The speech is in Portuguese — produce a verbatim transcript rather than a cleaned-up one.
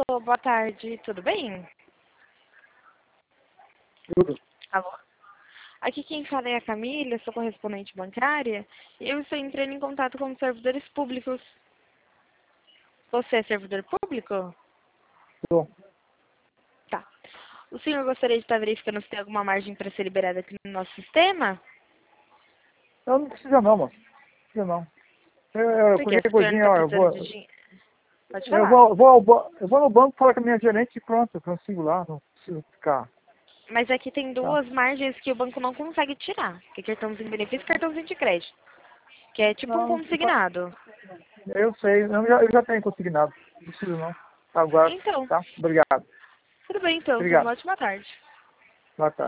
boa tarde, tudo bem? Tudo. Alô? Aqui quem fala é a Camila, sou correspondente bancária e eu estou entrando em contato com os servidores públicos. Você é servidor público? Tô. Tá. O senhor gostaria de estar verificando se tem alguma margem para ser liberada aqui no nosso sistema? Eu não precisa não, moço. Não precisa não. Eu, eu, Por quê? qualquer O senhor não coisinha, está ó, eu precisando vou. de dinheiro? Pode Eu falar. vou, vou, ao ba- eu vou no banco falar com a minha gerente e pronto, eu consigo lá, não preciso ficar. Mas aqui tem Tá. duas margens que o banco não consegue tirar, que é cartãozinho de benefício e cartãozinho de crédito, que é tipo um Não, não fa- consignado. eu sei, eu já, eu já tenho consignado. Não preciso não. Agora, Então, tá? Obrigado. tudo bem então, tenha uma Obrigado. ótima tarde. Boa tarde.